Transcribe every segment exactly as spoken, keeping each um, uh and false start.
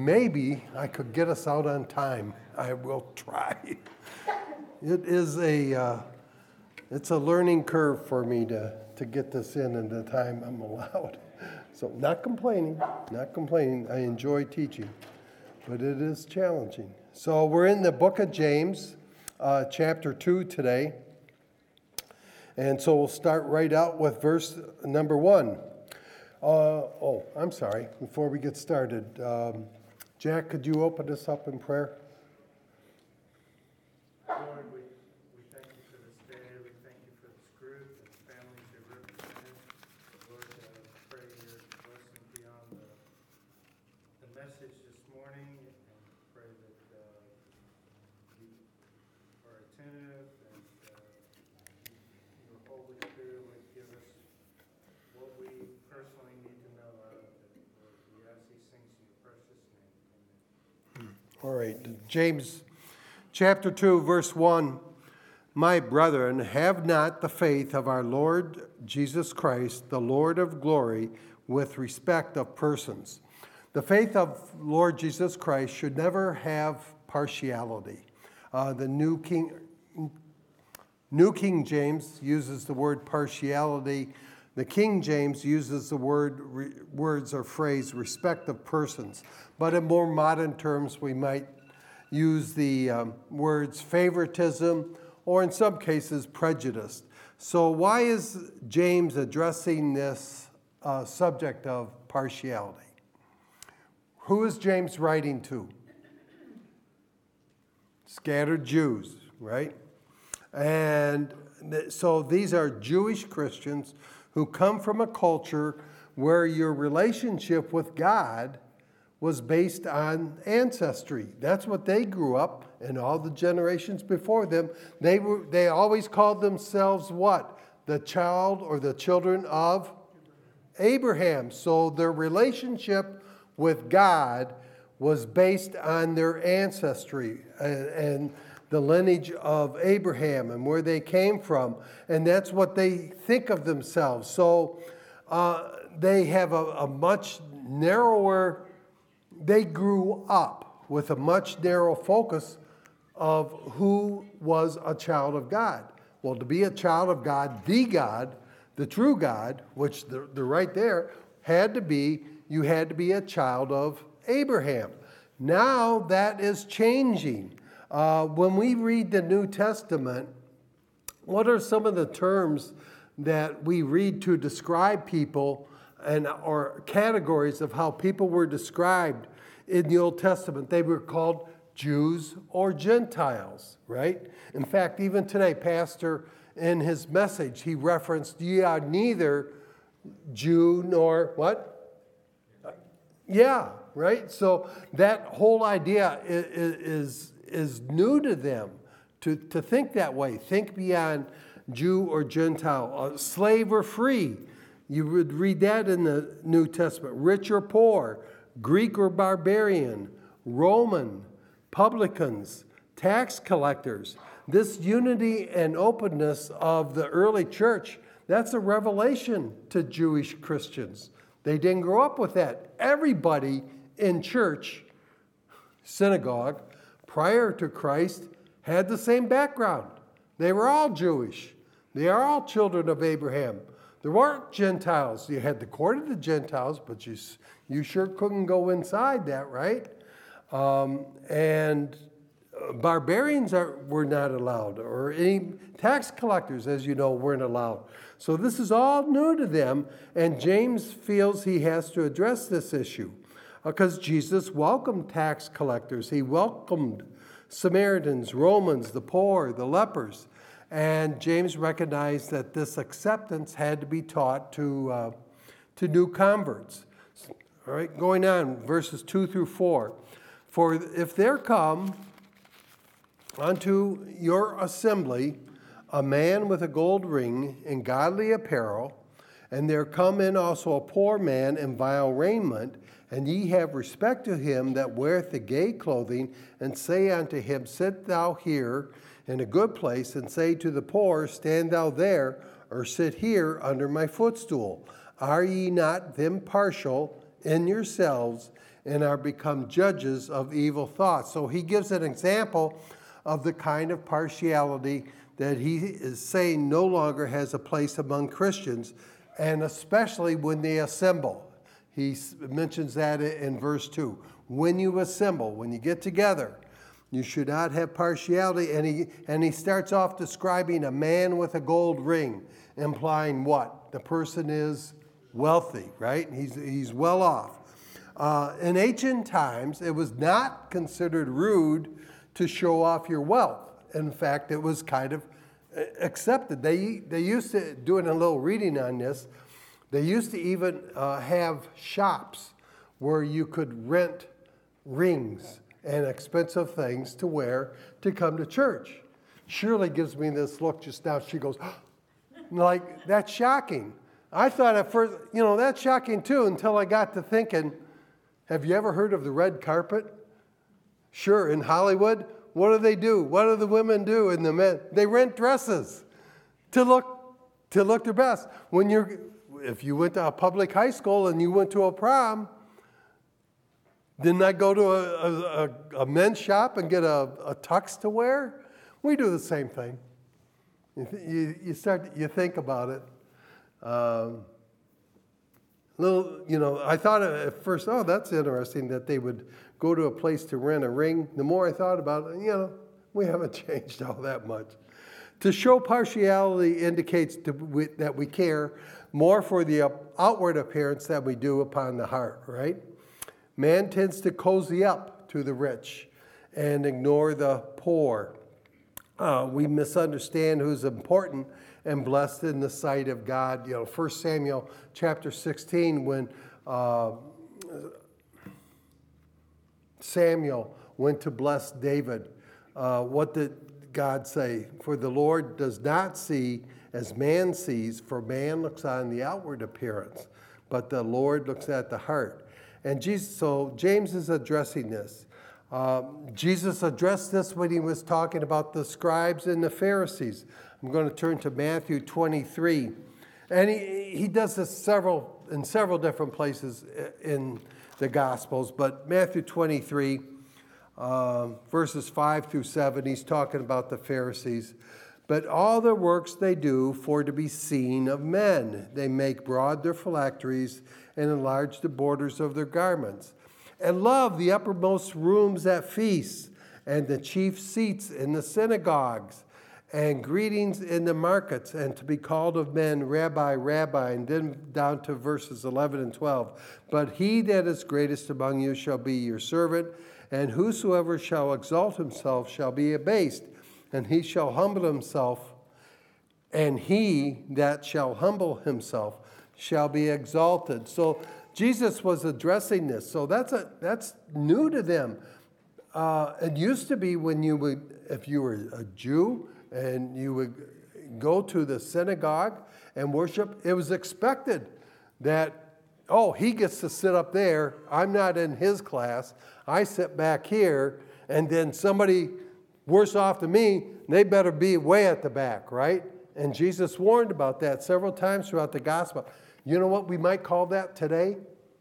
maybe I could get us out on time. I will try. It is a, uh, it's a learning curve for me to, to get this in in the time I'm allowed. So not complaining, not complaining. I enjoy teaching, but it is challenging. So we're in the book of James, uh, chapter two today. And so we'll start right out with verse number one. Uh, oh, I'm sorry. Before we get started, um, Jack, could you open us up in prayer? Lord, we, we thank you for this day. We thank you for this group and the families they represent. Lord, uh, I pray your blessing beyond the, the message this morning, and pray that uh, we are attentive and uh, your Holy Spirit would give us what we personally need to know out of it. Lord, we ask these things in your precious name. Amen. All right, James chapter two, verse one. My brethren, have not the faith of our Lord Jesus Christ, the Lord of glory, with respect of persons. The faith of Lord Jesus Christ should never have partiality. Uh, the New King, New King James uses the word partiality. The King James uses the word re, words or phrase respect of persons. But in more modern terms, we might use the um, words favoritism or in some cases prejudice. So why is James addressing this uh, subject of partiality? Who is James writing to? Scattered Jews, right? And th- so these are Jewish Christians who come from a culture where your relationship with God was based on ancestry. That's what they grew up, and all the generations before them. They were they always called themselves what? The child or the children of Abraham. So their relationship with God was based on their ancestry and, and the lineage of Abraham and where they came from. And that's what they think of themselves. So uh, they have a, a much narrower, they grew up with a much narrower focus of who was a child of God. Well, to be a child of God, the God, the true God, which they're, they're right there, had to be, you had to be a child of Abraham. Now that is changing. Uh, when we read the New Testament, what are some of the terms that we read to describe people and or categories of how people were described in the Old Testament? They were called Jews or Gentiles, right? In fact, even today, Pastor, in his message, he referenced, ye are neither Jew nor what? Yeah, right? So that whole idea is, is is new to them to, to think that way. Think beyond Jew or Gentile, uh, slave or free. You would read that in the New Testament. Rich or poor, Greek or barbarian, Roman, publicans, tax collectors. This unity and openness of the early church, that's a revelation to Jewish Christians. They didn't grow up with that. Everybody in church, synagogue, prior to Christ, had the same background. They were all Jewish. They are all children of Abraham. There weren't Gentiles. You had the court of the Gentiles, but you, you sure couldn't go inside that, right? Um, and barbarians are, were not allowed, or any tax collectors, as you know, weren't allowed. So this is all new to them, and James feels he has to address this issue. Because Jesus welcomed tax collectors. He welcomed Samaritans, Romans, the poor, the lepers. And James recognized that this acceptance had to be taught to, uh, to new converts. All right, going on, verses two through four. For if there come unto your assembly a man with a gold ring and godly apparel, and there come in also a poor man in vile raiment, and ye have respect to him that weareth the gay clothing, and say unto him, sit thou here in a good place, and say to the poor, stand thou there, or sit here under my footstool. Are ye not then partial in yourselves, and are become judges of evil thoughts. So he gives an example of the kind of partiality that he is saying no longer has a place among Christians, and especially when they assemble. He mentions that in verse two. When you assemble, when you get together, you should not have partiality. And he, and he starts off describing a man with a gold ring, implying what? The person is wealthy, right? He's, he's well off. Uh, in ancient times, it was not considered rude to show off your wealth. In fact, it was kind of accepted. They, they used to, doing a little reading on this, they used to even uh, have shops where you could rent rings and expensive things to wear to come to church. Shirley gives me this look just now. She goes, like, that's shocking. I thought at first, you know, that's shocking too, until I got to thinking, have you ever heard of the red carpet? Sure, in Hollywood, what do they do? What do the women do and the men? They rent dresses to look to look their best. When you're, if you went to a public high school and you went to a prom, didn't I go to a, a, a men's shop and get a, a tux to wear? We do the same thing. You, th- you, you start, you think about it. Um, little, you know, I thought at first, oh, that's interesting that they would go to a place to rent a ring. The more I thought about it, you know, we haven't changed all that much. To show partiality indicates to, we, that we care more for the outward appearance than we do upon the heart, right? Man tends to cozy up to the rich and ignore the poor. Uh, we misunderstand who's important and blessed in the sight of God. You know, First Samuel chapter sixteen, when uh, Samuel went to bless David, uh, what did God say? For the Lord does not see as man sees, for man looks on the outward appearance, but the Lord looks at the heart. And Jesus, so James is addressing this. Um, Jesus addressed this when he was talking about the scribes and the Pharisees. I'm going to turn to Matthew twenty-three. And he, he does this several in several different places in the Gospels, but Matthew twenty-three, uh, verses five through seven, he's talking about the Pharisees. But all the works they do for to be seen of men. They make broad their phylacteries and enlarge the borders of their garments, and love the uppermost rooms at feasts, and the chief seats in the synagogues, and greetings in the markets, and to be called of men, Rabbi, Rabbi, and then down to verses eleven and twelve. But he that is greatest among you shall be your servant, and whosoever shall exalt himself shall be abased, and he shall humble himself, and he that shall humble himself shall be exalted. So Jesus was addressing this. So that's a that's new to them. Uh, it used to be when you would, if you were a Jew and you would go to the synagogue and worship, it was expected that, oh, he gets to sit up there. I'm not in his class. I sit back here, and then somebody worse off than me, they better be way at the back, right? And Jesus warned about that several times throughout the gospel. You know what we might call that today?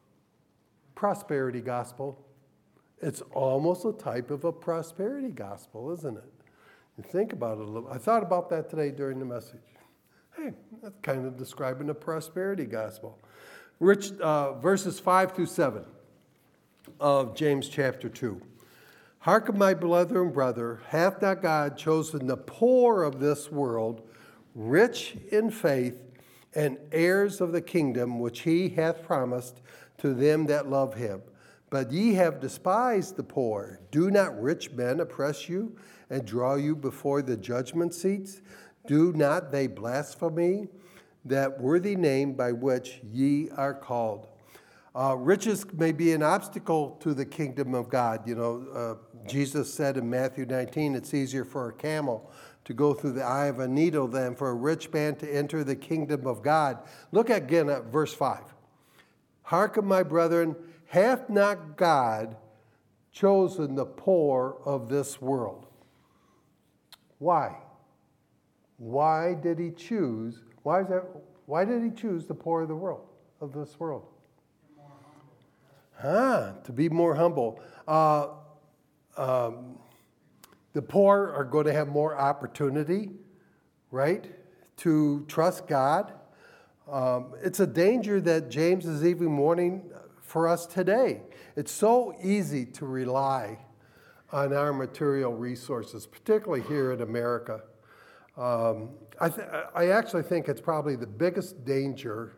Prosperity gospel. It's almost a type of a prosperity gospel, isn't it? You think about it a little. I thought about that today during the message. Hey, that's kind of describing the prosperity gospel. Rich, uh, verses five through seven of James chapter two. Hearken, my brethren, brother, hath not God chosen the poor of this world, rich in faith, and heirs of the kingdom which he hath promised to them that love him? But ye have despised the poor. Do not rich men oppress you and draw you before the judgment seats? Do not they blaspheme that worthy name by which ye are called? Uh, riches may be an obstacle to the kingdom of God. You know, uh, Jesus said in Matthew nineteen, it's easier for a camel to go through the eye of a needle than for a rich man to enter the kingdom of God. Look again at verse five. Hearken, my brethren, hath not God chosen the poor of this world? Why? Why did he choose? Why is that? Why did he choose the poor of the world, of this world? Ah, to be more humble. Uh, um, the poor are going to have more opportunity, right, to trust God. Um, it's a danger that James is even warning for us today. It's so easy to rely on our material resources, particularly here in America. Um, I, th- I actually think it's probably the biggest danger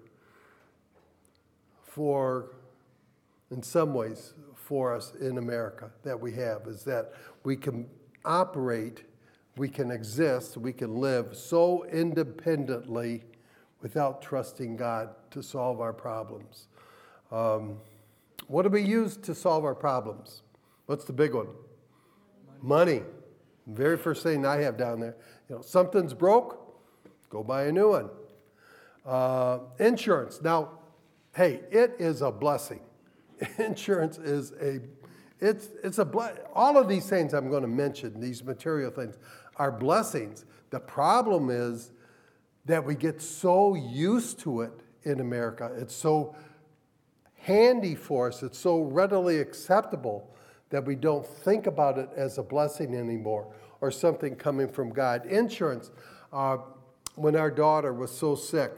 for, in some ways, for us in America that we have, is that we can operate, we can exist, we can live so independently without trusting God to solve our problems. Um, what do we use to solve our problems? What's the big one? Money. Money. Very first thing I have down there. You know, something's broke, go buy a new one. Uh, insurance. Now, hey, it is a blessing. Insurance is a, it's it's a ble- all of these things I'm going to mention, these material things, are blessings. The problem is that we get so used to it in America. It's so handy for us. It's so readily acceptable that we don't think about it as a blessing anymore or something coming from God. Insurance. Uh, when our daughter was so sick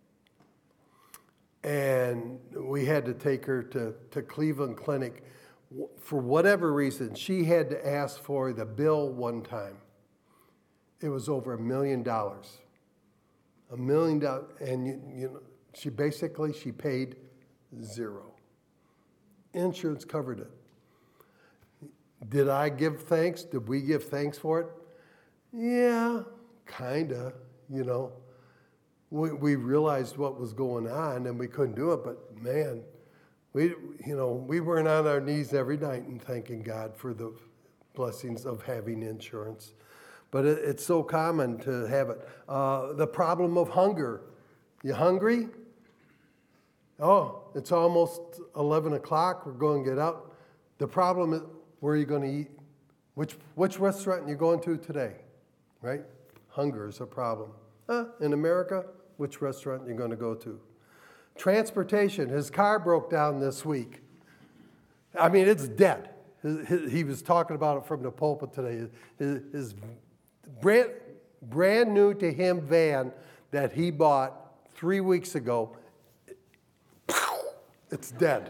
and we had to take her to, to Cleveland Clinic, for whatever reason, she had to ask for the bill one time. It was over a million dollars. A million dollars, and you, you know, she basically, she paid zero. Insurance covered it. Did I give thanks? Did we give thanks for it? Yeah, kinda, you know. We, we realized what was going on and we couldn't do it, but man, we, you know, we weren't on our knees every night and thanking God for the blessings of having insurance. But it, it's so common to have it. Uh, the problem of hunger. You hungry? Oh, it's almost eleven o'clock. We're going to get out. The problem is, where are you going to eat? Which which restaurant are you going to today? Right? Hunger is a problem. Huh? In America, which restaurant are you going to go to? Transportation. His car broke down this week. I mean, it's dead. He was talking about it from the pulpit today. His, his brand, brand new to him van that he bought three weeks ago, it's dead.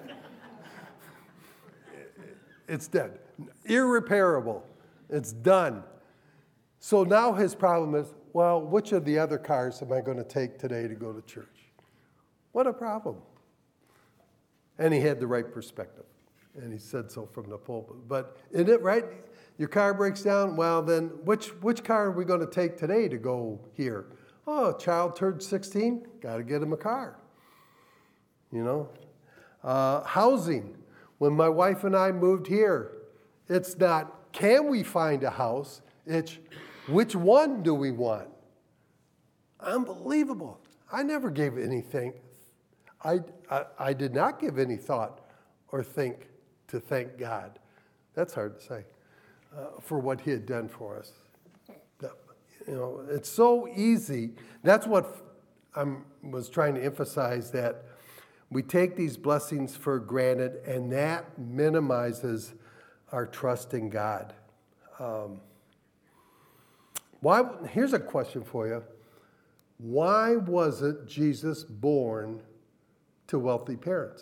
It's dead. Irreparable. It's done. So now his problem is, well, which of the other cars am I going to take today to go to church? What a problem. And he had the right perspective. And he said so from the pulpit. But isn't it right? Your car breaks down. Well, then which which car are we going to take today to go here? Oh, a child turned sixteen. Got to get him a car. You know? Uh, housing. When my wife and I moved here, it's not, can we find a house? It's, which one do we want? Unbelievable. I never gave anything. I, I, I did not give any thought or think to thank God. That's hard to say, uh, for what he had done for us. You know, it's so easy. That's what I was trying to emphasize, that we take these blessings for granted, and that minimizes our trust in God. Um, why? Here's a question for you. Why wasn't Jesus born to wealthy parents?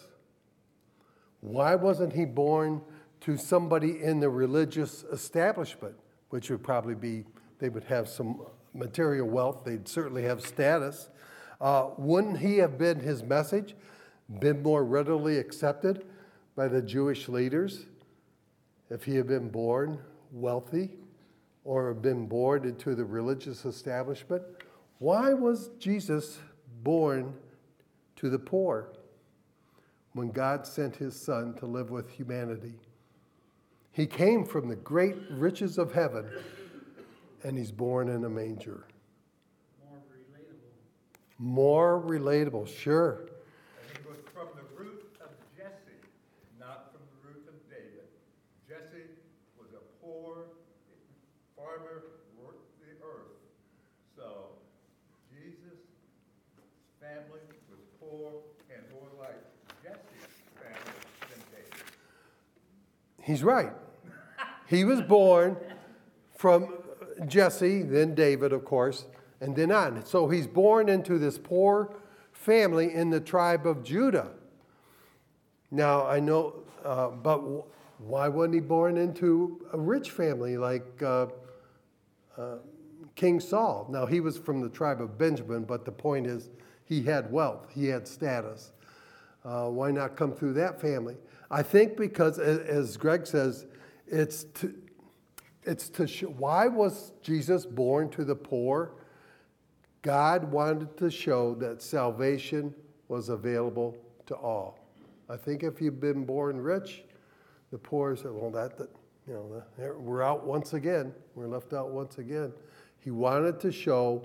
Why wasn't he born to somebody in the religious establishment, which would probably be, they would have some material wealth, they'd certainly have status. Uh, wouldn't he have been, his message, been more readily accepted by the Jewish leaders if he had been born wealthy or been born into the religious establishment? Why was Jesus born to the poor when God sent his son to live with humanity? He came from the great riches of heaven, and he's born in a manger. More relatable. More relatable, sure. And he was from the root of Jesse, not from the root of David. Jesse was a poor farmer, worked the earth. So Jesus' family was poor and more like Jesse's family than David. He's right. He was born from Jesse, then David, of course, and then on. So he's born into this poor family in the tribe of Judah. Now, I know, uh, but why wasn't he born into a rich family like uh, uh, King Saul? Now, he was from the tribe of Benjamin, but the point is he had wealth, he had status. Uh, why not come through that family? I think because, as Greg says, it's to, it's to show, why was Jesus born to the poor? God wanted to show that salvation was available to all. I think if you've been born rich, the poor said, well, that, that you know, we're out once again. We're left out once again. He wanted to show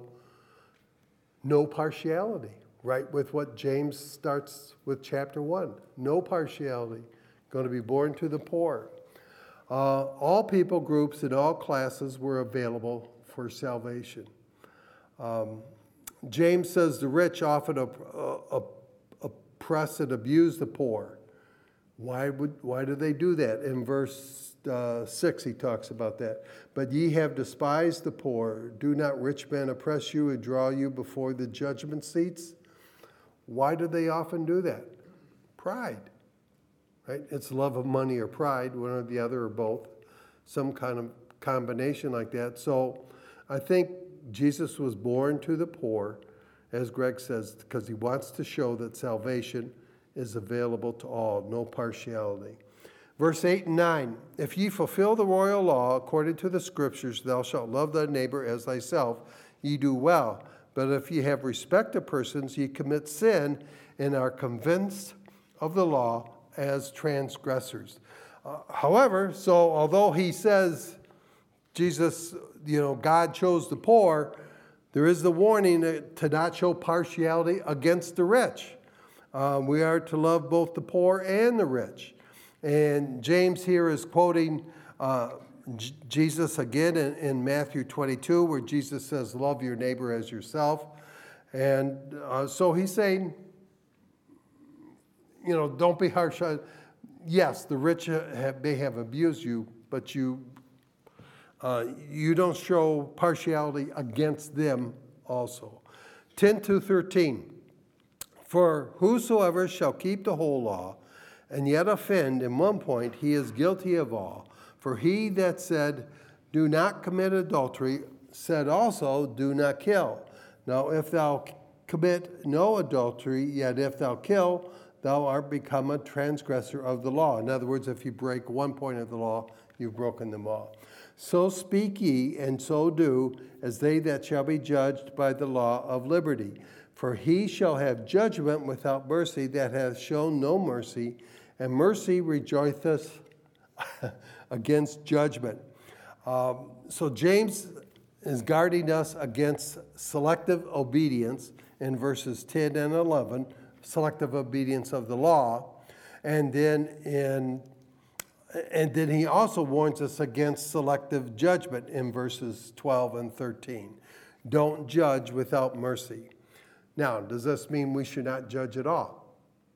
no partiality, right with what James starts with chapter one. No partiality, going to be born to the poor. Uh, all people groups and all classes were available for salvation. Um, James says the rich often op- uh, oppress and abuse the poor. Why would why do they do that? In verse uh, six, he talks about that. But ye have despised the poor. Do not rich men oppress you and draw you before the judgment seats? Why do they often do that? Pride, right? It's love of money or pride, one or the other or both, some kind of combination like that. So I think Jesus was born to the poor, as Greg says, because he wants to show that salvation is available to all, no partiality. Verse eight and nine, if ye fulfill the royal law according to the scriptures, thou shalt love thy neighbor as thyself, ye do well. But if ye have respect to persons, ye commit sin and are convinced of the law as transgressors. Uh, however, so although he says, Jesus, you know, God chose the poor, there is the warning to not show partiality against the rich. Uh, we are to love both the poor and the rich. And James here is quoting uh, J- Jesus again in, in Matthew twenty-two, where Jesus says, love your neighbor as yourself. And uh, so he's saying, you know, don't be harsh on, yes, the rich have, may have abused you, but you uh, you don't show partiality against them also. ten to thirteen. For whosoever shall keep the whole law, and yet offend in one point, he is guilty of all. For he that said, do not commit adultery, said also, do not kill. Now if thou commit no adultery, yet if thou kill, thou art become a transgressor of the law. In other words, if you break one point of the law, you've broken them all. So speak ye, and so do, as they that shall be judged by the law of liberty. For he shall have judgment without mercy that hath shown no mercy, and mercy rejoiceth against judgment. Um, so James is guarding us against selective obedience in verses ten and eleven, selective obedience of the law. And then in and then he also warns us against selective judgment in verses twelve and thirteen. Don't judge without mercy. Now, does this mean we should not judge at all?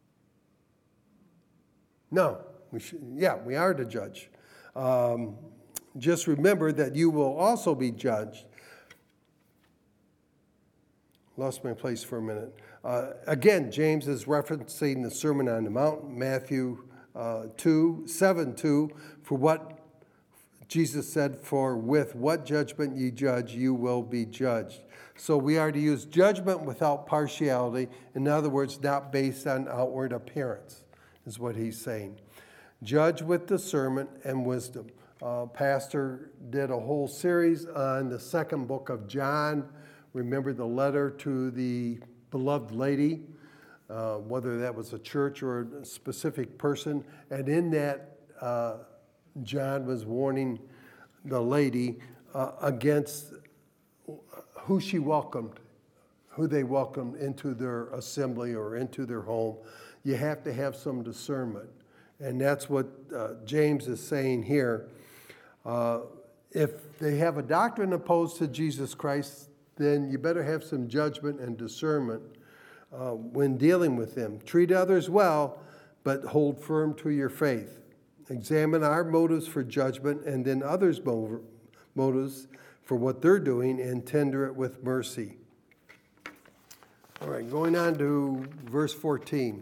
No, we should. Yeah, we are to judge. Um, just remember that you will also be judged. Lost my place for a minute. Uh, again, James is referencing the Sermon on the Mount, Matthew uh, two, seven two, for what Jesus said, for with what judgment ye judge, you will be judged. So we are to use judgment without partiality. In other words, not based on outward appearance, is what he's saying. Judge with discernment and wisdom. Uh, Pastor did a whole series on the second book of John. Remember the letter to the beloved lady, uh, whether that was a church or a specific person. And in that, uh, John was warning the lady uh, against who she welcomed, who they welcomed into their assembly or into their home. You have to have some discernment. And that's what uh, James is saying here. Uh, if they have a doctrine opposed to Jesus Christ, then you better have some judgment and discernment uh, when dealing with them. Treat others well, but hold firm to your faith. examine our motives for judgment and then others' motives for what they're doing and tender it with mercy. All right, going on to verse fourteen.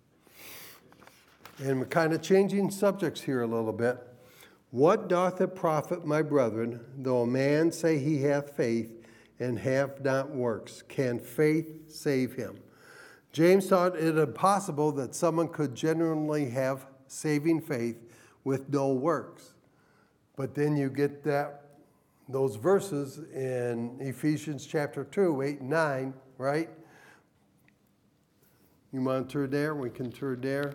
And we're kind of changing subjects here a little bit. What doth it profit, my brethren, though a man say he hath faith and have not works? Can faith save him? James thought it impossible that someone could genuinely have saving faith with no works. But then you get that those verses in Ephesians chapter two, eight and nine, right? You want to turn there? We can turn there.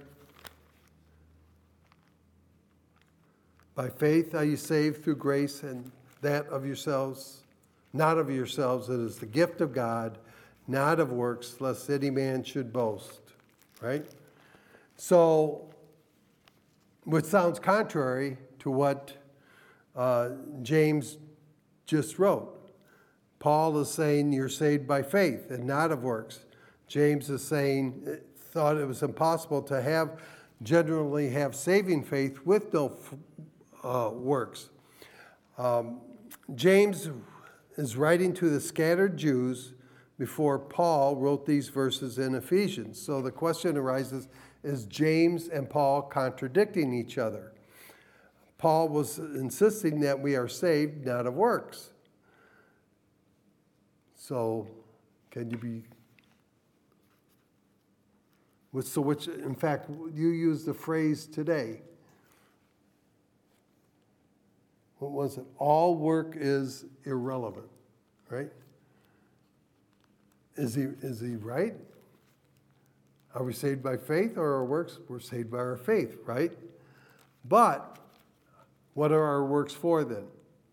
By faith are you saved through grace, and that of yourselves, not of yourselves. It is the gift of God, not of works, lest any man should boast. Right? So, which sounds contrary to what uh, James just wrote. Paul is saying you're saved by faith and not of works. James is saying, thought it was impossible to have, generally have saving faith with no uh, works. Um, James is writing to the scattered Jews before Paul wrote these verses in Ephesians. So the question arises, is James and Paul contradicting each other? Paul was insisting that we are saved not of works. So can you be... So which, in fact, you used the phrase today. What was it? All work is irrelevant, right? Is he, is he right? Are we saved by faith or our works? We're saved by our faith, right? But what are our works for then?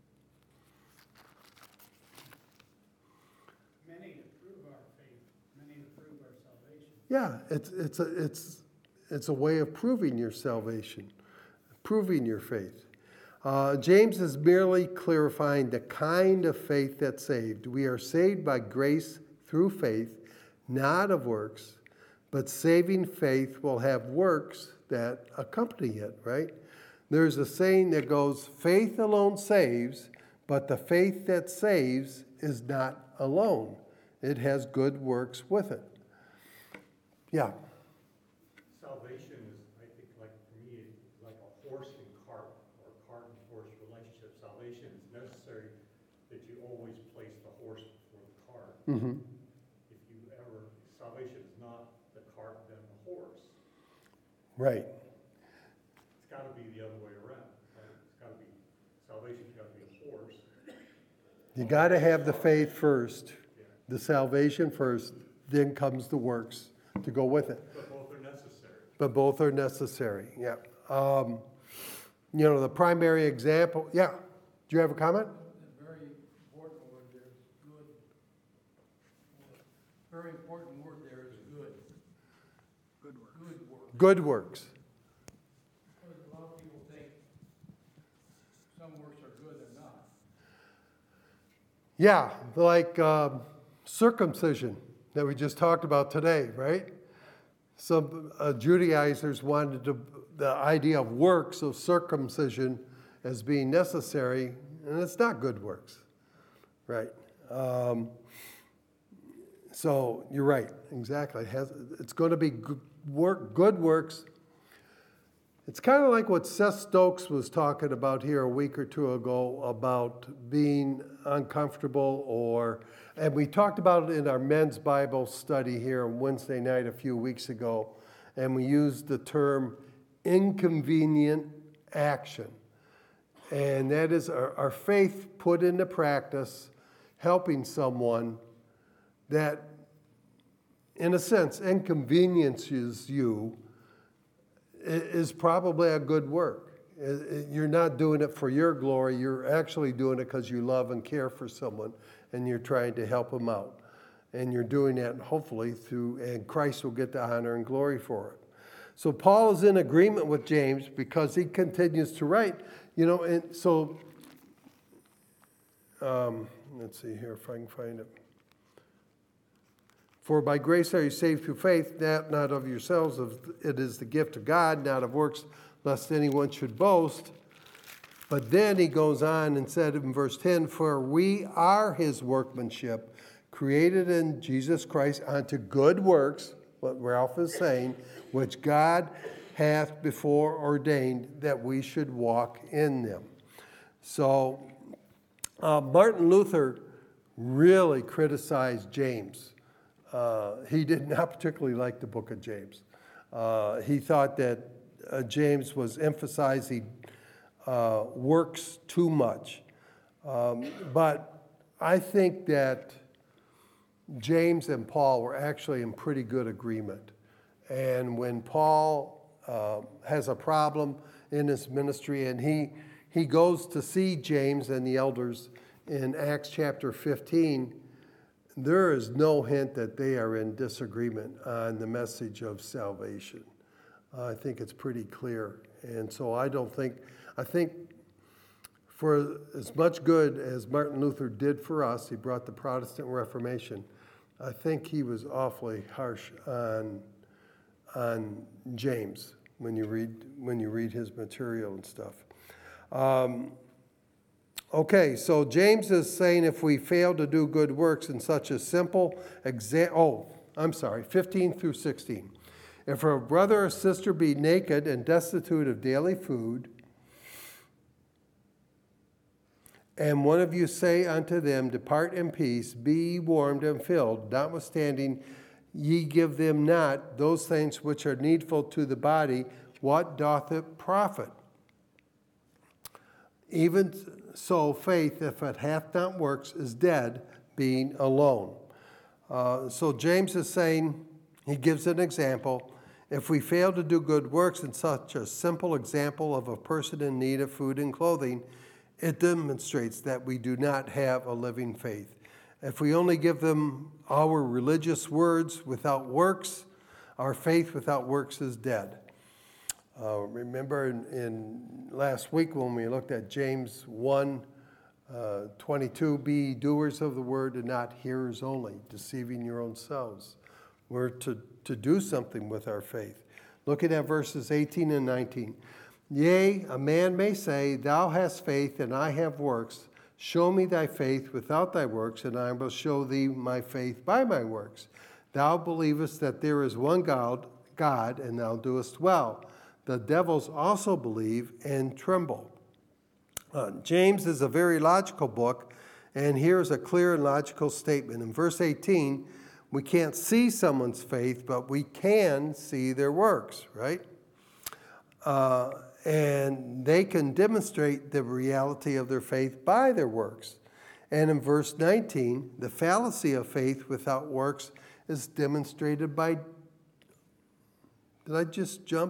Yeah, it's it's a it's it's a way of proving your salvation, proving your faith. Uh, James is merely clarifying the kind of faith that's saved. We are saved by grace through faith, not of works, but saving faith will have works that accompany it, right? There's a saying that goes, faith alone saves, but the faith that saves is not alone. It has good works with it. Yeah. Salvation is, I think, like for me, like a horse and cart or cart and horse relationship. Salvation is necessary that you always place the horse before the cart. Mm-hmm. If you ever, salvation is not the cart then the horse. Right. It's got to be the other way around. Right? It's got to be, salvation's got to be a horse. You got to have the faith first, yeah. The salvation first, then comes the works to go with it. But both are necessary. But both are necessary, yeah. Um, you know, the primary example, yeah. Do you have a comment? A very important word there is good. Very important word there is good. Good works. Good works. Good works. Because a lot of people think some works are good and not. Yeah, like um, circumcision that we just talked about today, right? Some uh, Judaizers wanted to, the idea of works of circumcision as being necessary, and it's not good works, right? Um, so you're right, exactly. It has, it's going to be good, work, good works. It's kind of like what Seth Stokes was talking about here a week or two ago about being uncomfortable or, and we talked about it in our men's Bible study here on Wednesday night a few weeks ago, and we used the term inconvenient action. And that is our, our faith put into practice, helping someone that, in a sense, inconveniences you, is probably a good work. You're not doing it for your glory. You're actually doing it because you love and care for someone, and you're trying to help them out. And you're doing that, hopefully, through, and Christ will get the honor and glory for it. So Paul is in agreement with James because he continues to write. You know, and so, um, let's see here if I can find it. For by grace are you saved through faith, that not of yourselves, it is the gift of God, not of works, lest anyone should boast. But then he goes on and said in verse ten, for we are his workmanship, created in Jesus Christ unto good works, what Ralph is saying, which God hath before ordained that we should walk in them. So uh, Martin Luther really criticized James. Uh, he did not particularly like the book of James. Uh, he thought that uh, James was emphasizing uh, works too much. Um, but I think that James and Paul were actually in pretty good agreement. And when Paul uh, has a problem in his ministry and he, he goes to see James and the elders in Acts chapter fifteen, there is no hint that they are in disagreement on the message of salvation. I think it's pretty clear. And so I don't think, I think for as much good as Martin Luther did for us, he brought the Protestant Reformation, I think he was awfully harsh on, on James when you read, when you read his material and stuff. Um, Okay, so James is saying if we fail to do good works in such a simple example, oh, I'm sorry, fifteen through sixteen. If a brother or sister be naked and destitute of daily food, and one of you say unto them, depart in peace, be ye warmed and filled, notwithstanding ye give them not those things which are needful to the body, what doth it profit? Even so, faith, if it hath not works, is dead, being alone. Uh, so James is saying, he gives an example. If we fail to do good works in such a simple example of a person in need of food and clothing, it demonstrates that we do not have a living faith. If we only give them our religious words without works, our faith without works is dead. Uh, remember in, in last week when we looked at James one, uh, twenty-two, be doers of the word and not hearers only, deceiving your own selves. We're to, to do something with our faith. Looking at verses eighteen and nineteen. Yea, a man may say, thou hast faith and I have works. Show me thy faith without thy works, and I will show thee my faith by my works. Thou believest that there is one God, God, and thou doest well. The devils also believe and tremble. Uh, James is a very logical book, and here's a clear and logical statement. In verse eighteen, we can't see someone's faith, but we can see their works, right? Uh, and they can demonstrate the reality of their faith by their works. And in verse nineteen, the fallacy of faith without works is demonstrated by, did I just jump?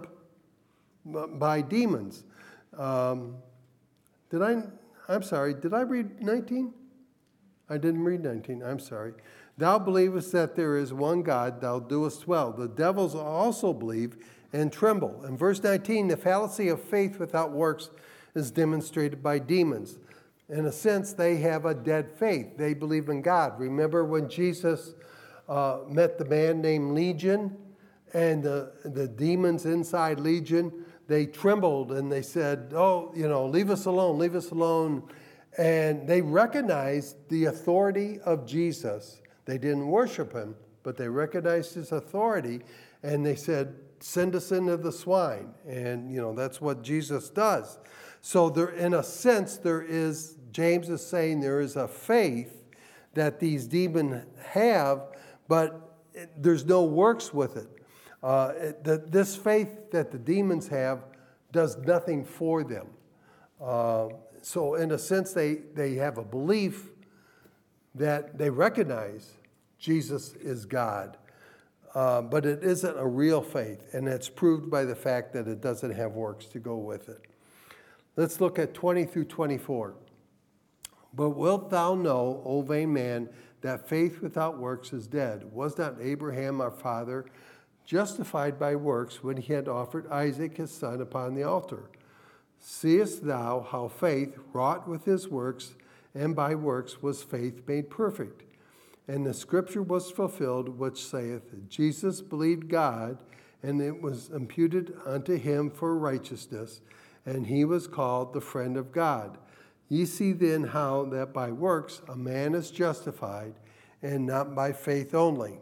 By demons. Um, did I, I'm sorry, did I read nineteen? I didn't read nineteen, I'm sorry. Thou believest that there is one God, thou doest well. The devils also believe and tremble. In verse nineteen, the fallacy of faith without works is demonstrated by demons. In a sense, they have a dead faith. They believe in God. Remember when Jesus uh, met the man named Legion, and the, the demons inside Legion, they trembled and they said, oh, you know, leave us alone, leave us alone. And they recognized the authority of Jesus. They didn't worship him, but they recognized his authority. And they said, send us into the swine. And, you know, that's what Jesus does. So there, in a sense, there is, James is saying there is a faith that these demons have, but there's no works with it. Uh, it, the, this faith that the demons have does nothing for them. Uh, so in a sense, they, they have a belief that they recognize Jesus is God. Uh, but it isn't a real faith, and it's proved by the fact that it doesn't have works to go with it. Let's look at twenty through twenty-four. But wilt thou know, O vain man, that faith without works is dead? Was not Abraham our father justified by works when he had offered Isaac his son upon the altar? Seest thou how faith wrought with his works, and by works was faith made perfect? And the scripture was fulfilled, which saith, Jesus believed God, and it was imputed unto him for righteousness, and he was called the friend of God. Ye see then how that by works a man is justified, and not by faith only.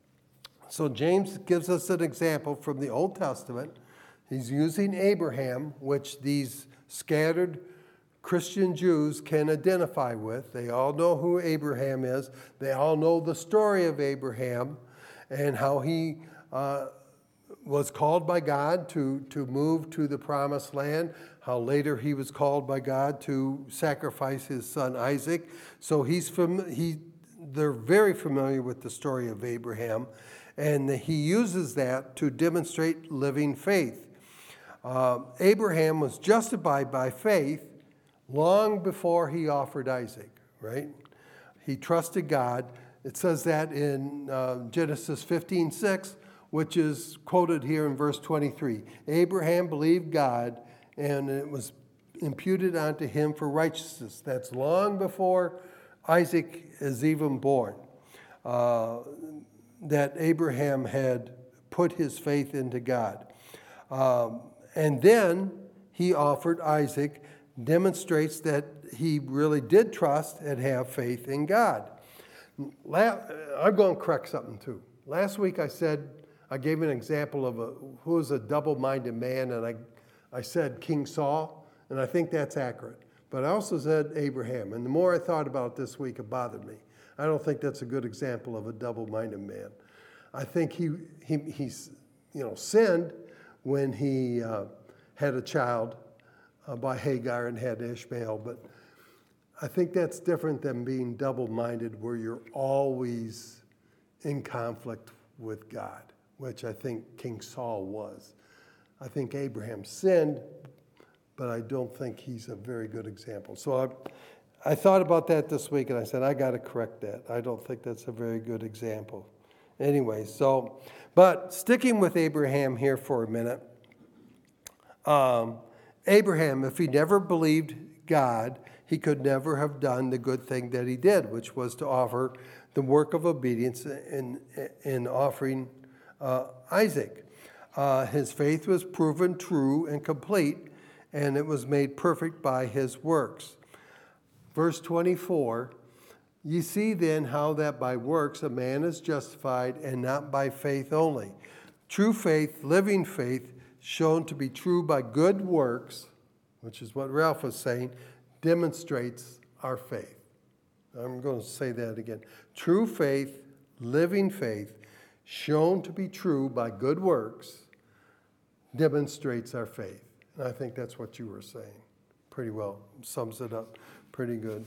So James gives us an example from the Old Testament. He's using Abraham, which these scattered Christian Jews can identify with. They all know who Abraham is. They all know the story of Abraham and how he uh, was called by God to, to move to the promised land, how later he was called by God to sacrifice his son Isaac. So he's fam- he, they're very familiar with the story of Abraham, and he uses that to demonstrate living faith. Uh, Abraham was justified by faith long before he offered Isaac, right? He trusted God. It says that in uh, Genesis fifteen six, which is quoted here in verse twenty-three. Abraham believed God, and it was imputed unto him for righteousness. That's long before Isaac is even born, uh, that Abraham had put his faith into God. Um, and then he offered Isaac, demonstrates that he really did trust and have faith in God. La- I'm going to correct something too. Last week I said, I gave an example of a, who was a double-minded man, and I, I said King Saul, and I think that's accurate. But I also said Abraham, and the more I thought about it this week, it bothered me. I don't think that's a good example of a double-minded man. I think he, he he's you know sinned when he uh, had a child uh, by Hagar and had Ishmael, but I think that's different than being double-minded where you're always in conflict with God, which I think King Saul was. I think Abraham sinned, but I don't think he's a very good example. So I, I thought about that this week, and I said, I got to correct that. I don't think that's a very good example. Anyway, so, but sticking with Abraham here for a minute, um, Abraham, if he never believed God, he could never have done the good thing that he did, which was to offer the work of obedience in, in offering uh, Isaac. Uh, his faith was proven true and complete, and it was made perfect by his works. Verse twenty-four, ye see then how that by works a man is justified, and not by faith only. True faith, living faith, shown to be true by good works, which is what Ralph was saying, demonstrates our faith. I'm going to say that again. True faith, living faith, shown to be true by good works, demonstrates our faith. And I think that's what you were saying. Pretty well. Sums it up pretty good.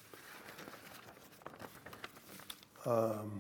Um,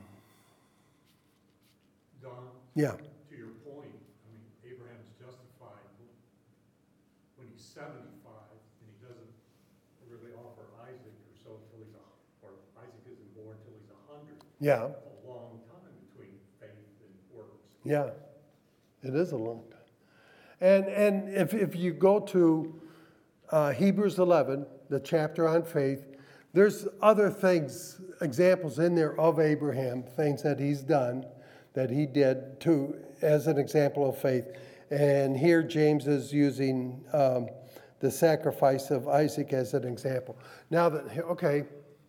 Don, yeah. to your point, I mean, Abraham's justified when he's seventy-five, and he doesn't really offer Isaac or so until he's, a, or Isaac isn't born until he's a hundred. Yeah. A long time between faith and works. Yeah. It is a long time. And and if, if you go to uh, Hebrews eleven, the chapter on faith, there's other things, examples in there of Abraham, things that he's done, that he did to as an example of faith. And here James is using um, the sacrifice of Isaac as an example. Now that, okay,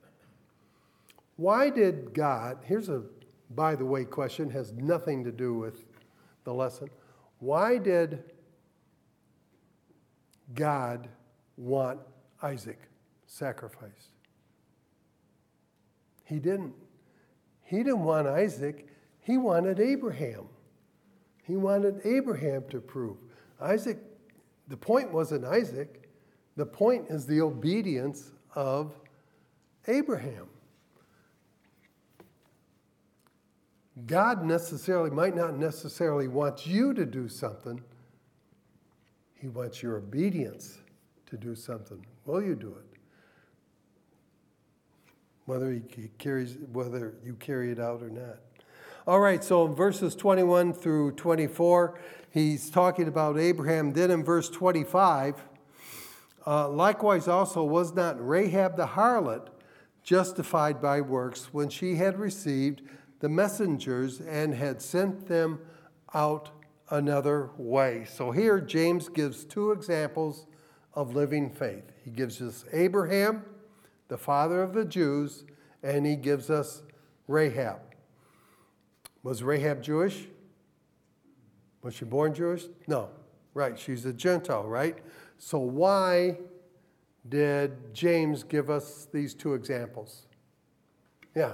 why did God, here's a by the way question, has nothing to do with the lesson. Why did God want Isaac sacrificed? He didn't. He didn't want Isaac. He wanted Abraham. He wanted Abraham to prove. Isaac, the point wasn't Isaac. The point is the obedience of Abraham. God necessarily might not necessarily want you to do something. He wants your obedience to do something. Will you do it? Whether he carries, whether you carry it out or not. All right, so in verses twenty-one through twenty-four, he's talking about Abraham. Then in verse twenty-five, uh, likewise also was not Rahab the harlot justified by works when she had received the messengers and had sent them out another way. So here, James gives two examples of living faith. He gives us Abraham, the father of the Jews, and he gives us Rahab. Was Rahab Jewish? Was she born Jewish? No. Right, she's a Gentile, right? So why did James give us these two examples? Yeah.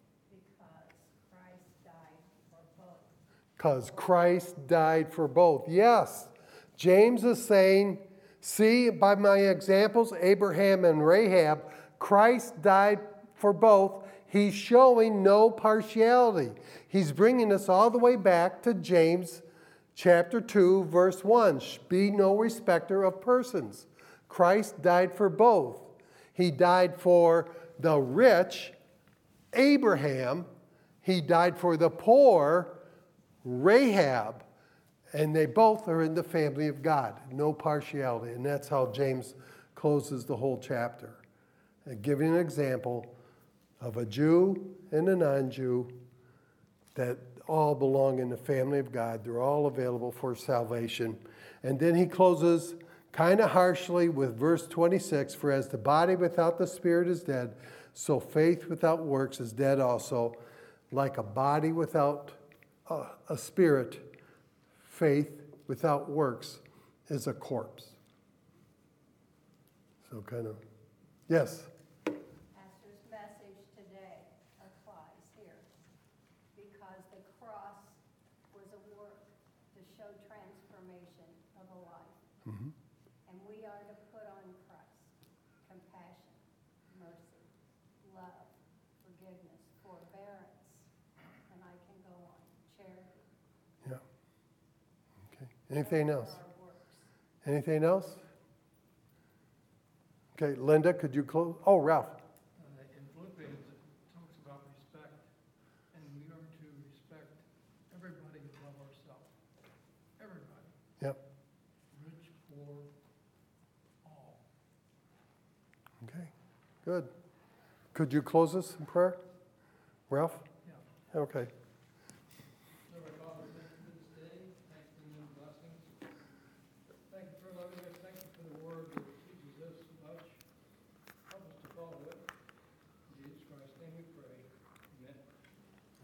Because Christ died for both. Yes. James is saying, see, by my examples, Abraham and Rahab, Christ died for both. He's showing no partiality. He's bringing us all the way back to James chapter two, verse one. Be no respecter of persons. Christ died for both. He died for the rich, Abraham. He died for the poor, Rahab. And they both are in the family of God. No partiality. And that's how James closes the whole chapter. And giving an example of a Jew and a non-Jew that all belong in the family of God. They're all available for salvation. And then he closes kind of harshly with verse twenty-six, for as the body without the spirit is dead, so faith without works is dead also. Like a body without a, a spirit, faith without works is a corpse. So kind of, yes? Pastor's message today applies here because the cross was a work to show transformation of a life. Mm-hmm. And we are to put on Christ compassion, mercy, love, forgiveness, forbearance, and I can go on, charity. Yeah. Okay. Anything else? Those are our works. Anything else? Okay, Linda, could you close? Oh, Ralph. Uh, In Philippians, it talks about respect, and we are to respect everybody above ourselves. Everybody, Yep. rich, poor, all. Okay, good. Could you close us in prayer? Ralph? Yeah. Okay.